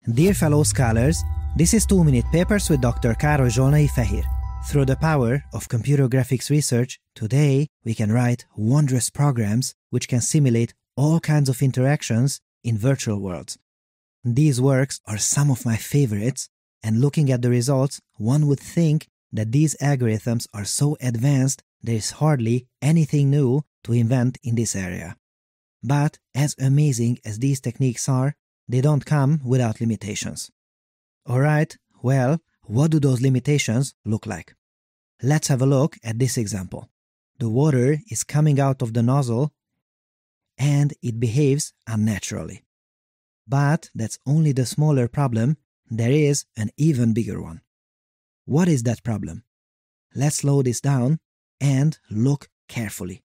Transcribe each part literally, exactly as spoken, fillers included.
Dear fellow scholars, this is two minute Papers with Doctor Károly Zsolnai Fehér. Through the power of computer graphics research, today we can write wondrous programs which can simulate all kinds of interactions in virtual worlds. These works are some of my favorites, and looking at the results, one would think that these algorithms are so advanced there is hardly anything new to invent in this area. But as amazing as these techniques are, they don't come without limitations. Alright, well, what do those limitations look like? Let's have a look at this example. The water is coming out of the nozzle and it behaves unnaturally. But that's only the smaller problem. There is an even bigger one. What is that problem? Let's slow this down and look carefully.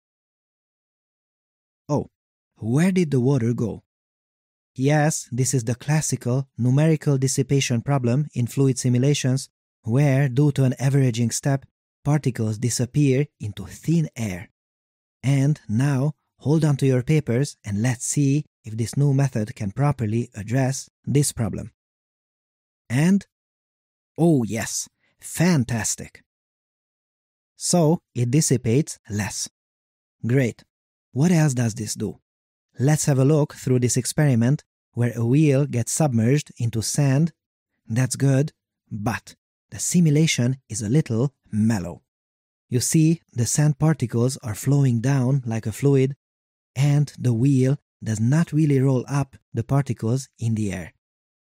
Oh, where did the water go? Yes, this is the classical numerical dissipation problem in fluid simulations, where, due to an averaging step, particles disappear into thin air. And now, hold on to your papers and let's see if this new method can properly address this problem. And, oh yes, fantastic! So, it dissipates less. Great. What else does this do? Let's have a look through this experiment where a wheel gets submerged into sand. That's good, but the simulation is a little mellow. You see, the sand particles are flowing down like a fluid, and the wheel does not really roll up the particles in the air.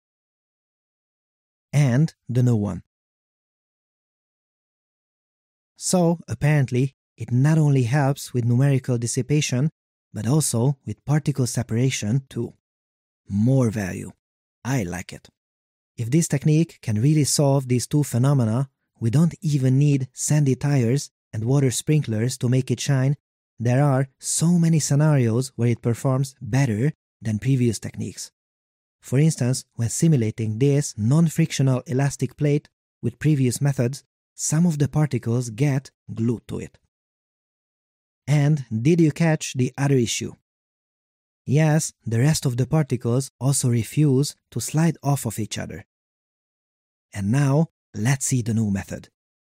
And the new one. So, apparently, it not only helps with numerical dissipation, but also with particle separation too. More value. I like it. If this technique can really solve these two phenomena, we don't even need sandy tires and water sprinklers to make it shine. There are so many scenarios where it performs better than previous techniques. For instance, when simulating this non-frictional elastic plate with previous methods, some of the particles get glued to it. And did you catch the other issue? Yes, the rest of the particles also refuse to slide off of each other. And now, let's see the new method.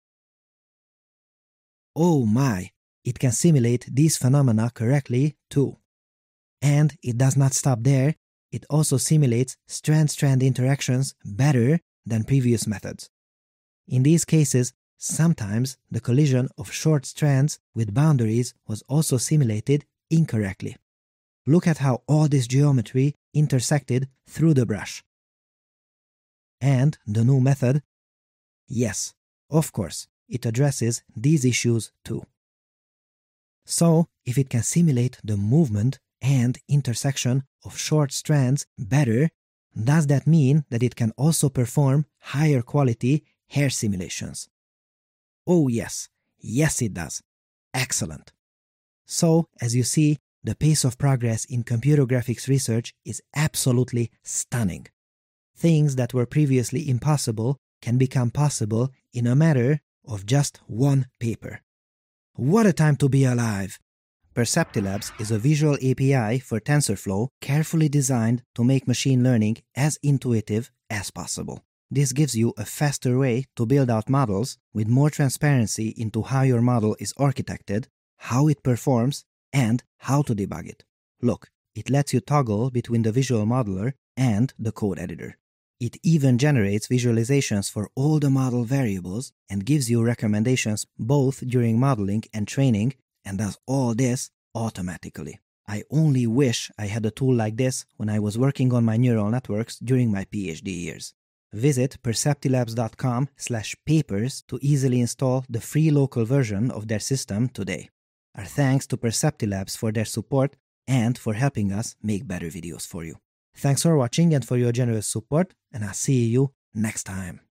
Oh my, it can simulate these phenomena correctly too. And it does not stop there, it also simulates strand-strand interactions better than previous methods. In these cases, sometimes the collision of short strands with boundaries was also simulated incorrectly. Look at how all this geometry intersected through the brush. And the new method? Yes, of course, it addresses these issues too. So, if it can simulate the movement and intersection of short strands better, does that mean that it can also perform higher quality hair simulations? Oh yes, yes it does. Excellent. So, as you see, the pace of progress in computer graphics research is absolutely stunning. Things that were previously impossible can become possible in a matter of just one paper. What a time to be alive! Perceptilabs is a visual A P I for TensorFlow carefully designed to make machine learning as intuitive as possible. This gives you a faster way to build out models with more transparency into how your model is architected, how it performs, and how to debug it. Look, it lets you toggle between the visual modeler and the code editor. It even generates visualizations for all the model variables and gives you recommendations both during modeling and training, and does all this automatically. I only wish I had a tool like this when I was working on my neural networks during my PhD years. Visit perceptilabs.com slash papers to easily install the free local version of their system today. Our thanks to Perceptilabs for their support and for helping us make better videos for you. Thanks for watching and for your generous support, and I'll see you next time.